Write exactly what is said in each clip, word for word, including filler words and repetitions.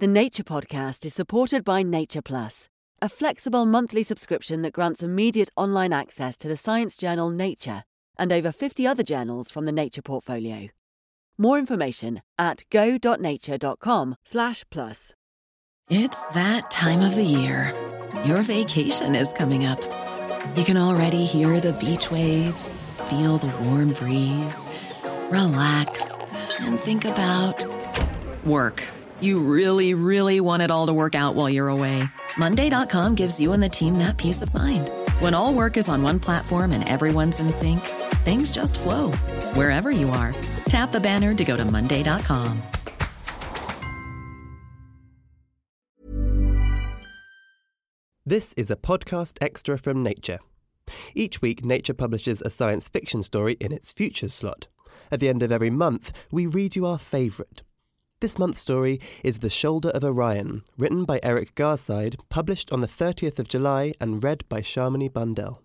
The Nature Podcast is supported by Nature Plus, a flexible monthly subscription that grants immediate online access to the science journal Nature and over fifty other journals from the Nature portfolio. More information at go.nature.com slash plus. It's that time of the year. Your vacation is coming up. You can already hear the beach waves, feel the warm breeze, relax, and think about work. You really, really want it all to work out while you're away. Monday dot com gives you and the team that peace of mind. When all work is on one platform and everyone's in sync, things just flow. Wherever you are, tap the banner to go to Monday dot com. This is a podcast extra from Nature. Each week, Nature publishes a science fiction story in its Futures slot. At the end of every month, we read you our favourite. This month's story is The Shoulder of Orion, written by Eric Garside, published on the thirtieth of July and read by Shamini Bundell.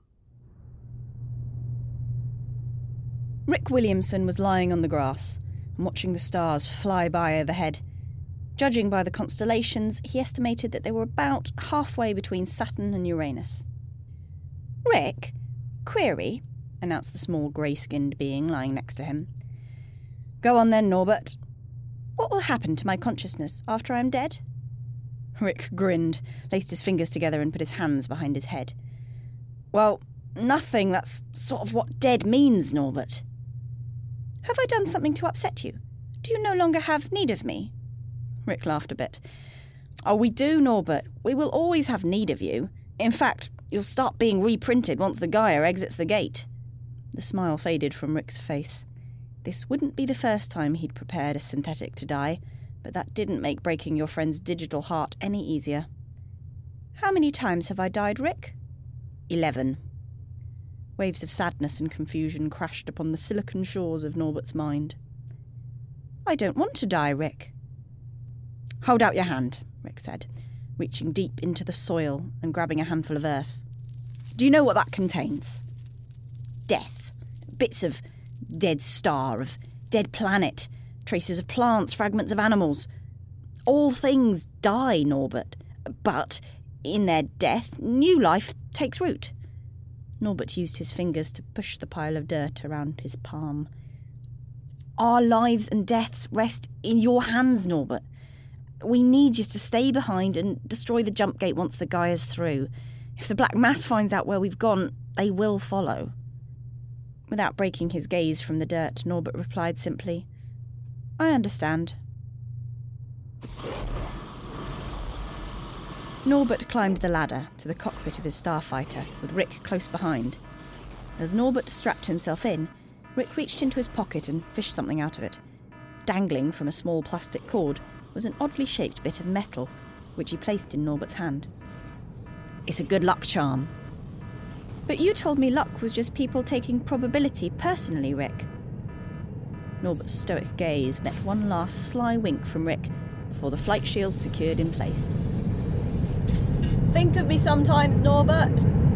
Rick Williamson was lying on the grass and watching the stars fly by overhead. Judging by the constellations, he estimated that they were about halfway between Saturn and Uranus. "Rick, query," announced the small grey-skinned being lying next to him. "Go on then, Norbert. What will happen to my consciousness after I'm dead?" Rick grinned, laced his fingers together and put his hands behind his head. "Well, nothing. That's sort of what dead means, Norbert." "Have I done something to upset you? Do you no longer have need of me?" Rick laughed a bit. "Oh, we do, Norbert. We will always have need of you. In fact, you'll start being reprinted once the Gaia exits the gate." The smile faded from Rick's face. This wouldn't be the first time he'd prepared a synthetic to die, but that didn't make breaking your friend's digital heart any easier. "How many times have I died, Rick?" Eleven. Waves of sadness and confusion crashed upon the silicon shores of Norbert's mind. "I don't want to die, Rick." "Hold out your hand," Rick said, reaching deep into the soil and grabbing a handful of earth. "Do you know what that contains?" "Death. Bits of dead star, of dead planet, traces of plants, fragments of animals. All things die, Norbert, but in their death, new life takes root." Norbert used his fingers to push the pile of dirt around his palm. "Our lives and deaths rest in your hands, Norbert. We need you to stay behind and destroy the jump gate once the Gaia's through. If the Black Mass finds out where we've gone, they will follow." Without breaking his gaze from the dirt, Norbert replied simply, "I understand." Norbert climbed the ladder to the cockpit of his starfighter, with Rick close behind. As Norbert strapped himself in, Rick reached into his pocket and fished something out of it. Dangling from a small plastic cord was an oddly shaped bit of metal, which he placed in Norbert's hand. "It's a good luck charm." "But you told me luck was just people taking probability personally, Rick." Norbert's stoic gaze met one last sly wink from Rick before the flight shield secured in place. "Think of me sometimes, Norbert."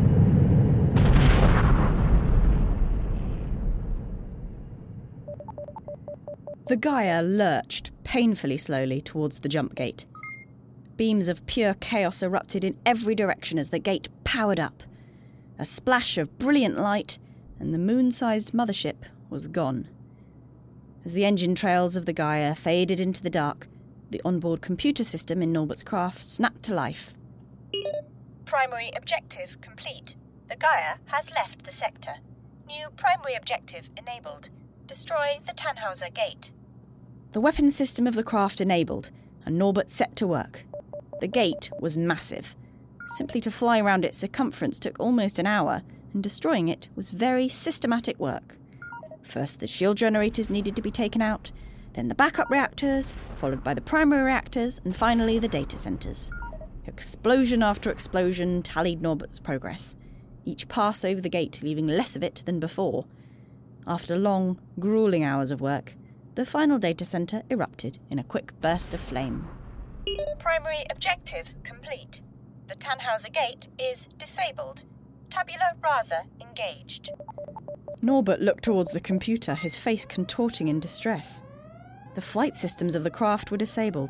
The Gaia lurched painfully slowly towards the jump gate. Beams of pure chaos erupted in every direction as the gate powered up. A splash of brilliant light, and the moon-sized mothership was gone. As the engine trails of the Gaia faded into the dark, the onboard computer system in Norbert's craft snapped to life. "Primary objective complete. The Gaia has left the sector. New primary objective enabled. Destroy the Tannhauser gate." The weapon system of the craft enabled, and Norbert set to work. The gate was massive. Simply to fly around its circumference took almost an hour, and destroying it was very systematic work. First, the shield generators needed to be taken out, then the backup reactors, followed by the primary reactors, and finally the data centres. Explosion after explosion tallied Norbert's progress, each pass over the gate leaving less of it than before. After long, gruelling hours of work, the final data centre erupted in a quick burst of flame. "Primary objective complete. The Tannhauser gate is disabled. Tabula rasa engaged." Norbert looked towards the computer, his face contorting in distress. The flight systems of the craft were disabled,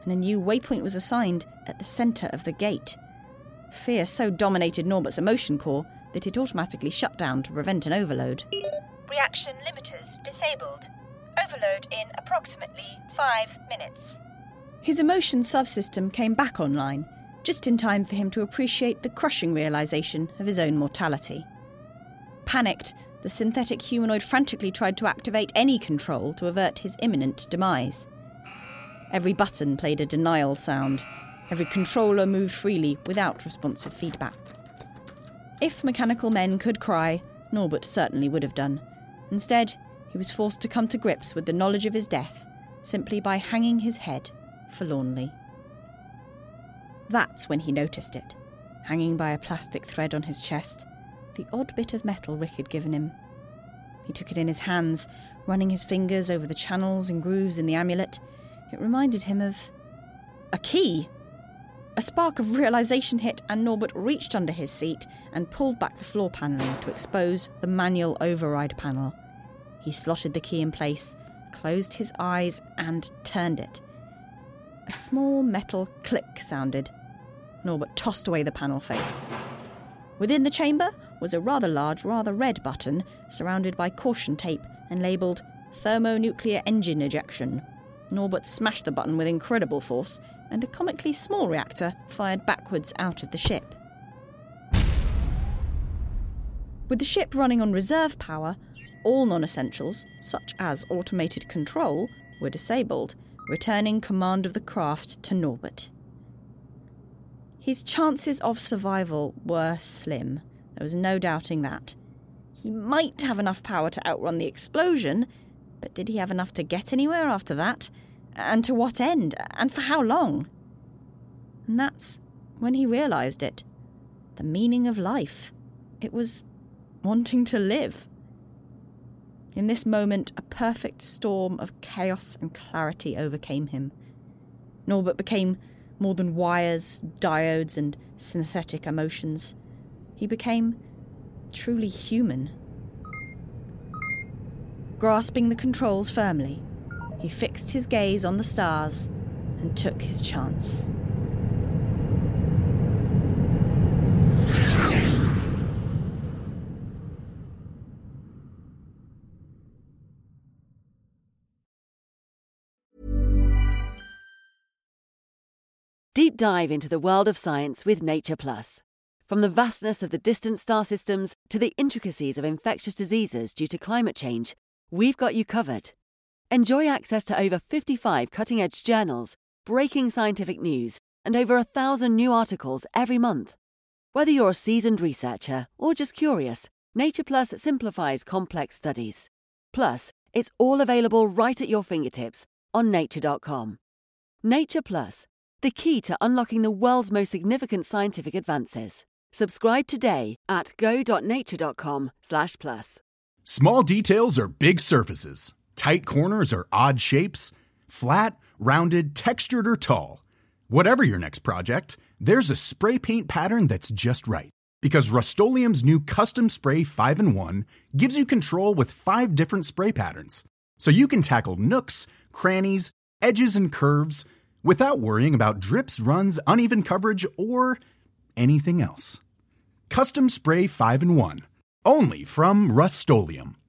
and a new waypoint was assigned at the centre of the gate. Fear so dominated Norbert's emotion core that it automatically shut down to prevent an overload. Reaction limiters disabled. Overload in approximately five minutes. His emotion subsystem came back online, just in time for him to appreciate the crushing realisation of his own mortality. Panicked, the synthetic humanoid frantically tried to activate any control to avert his imminent demise. Every button played a denial sound. Every controller moved freely without responsive feedback. If mechanical men could cry, Norbert certainly would have done. Instead, he was forced to come to grips with the knowledge of his death, simply by hanging his head forlornly. That's when he noticed it, hanging by a plastic thread on his chest, the odd bit of metal Rick had given him. He took it in his hands, running his fingers over the channels and grooves in the amulet. It reminded him of a key. A spark of realisation hit, and Norbert reached under his seat and pulled back the floor panelling to expose the manual override panel. He slotted the key in place, closed his eyes, and turned it. A small metal click sounded. Norbert tossed away the panel face. Within the chamber was a rather large, rather red button surrounded by caution tape and labelled Thermonuclear Engine Ejection. Norbert smashed the button with incredible force, and a comically small reactor fired backwards out of the ship. With the ship running on reserve power, all non-essentials, such as automated control, were disabled, returning command of the craft to Norbert. His chances of survival were slim. There was no doubting that. He might have enough power to outrun the explosion, but did he have enough to get anywhere after that? And to what end? And for how long? And that's when he realised it. The meaning of life. It was wanting to live. In this moment, a perfect storm of chaos and clarity overcame him. Norbert became more than wires, diodes, and synthetic emotions. He became truly human. Grasping the controls firmly, he fixed his gaze on the stars and took his chance. Deep dive into the world of science with Nature Plus. From the vastness of the distant star systems to the intricacies of infectious diseases due to climate change, we've got you covered. Enjoy access to over fifty-five cutting-edge journals, breaking scientific news, and over a thousand new articles every month. Whether you're a seasoned researcher or just curious, Nature Plus simplifies complex studies. Plus, it's all available right at your fingertips on nature dot com. Nature Plus, the key to unlocking the world's most significant scientific advances. Subscribe today at go dot nature dot com slash plus. Small details are big surfaces. Tight corners are odd shapes. Flat, rounded, textured, or tall. Whatever your next project, there's a spray paint pattern that's just right. Because Rust-Oleum's new Custom Spray five in one gives you control with five different spray patterns. So you can tackle nooks, crannies, edges, and curves without worrying about drips, runs, uneven coverage, or anything else. Custom Spray five in one. Only from Rust-Oleum.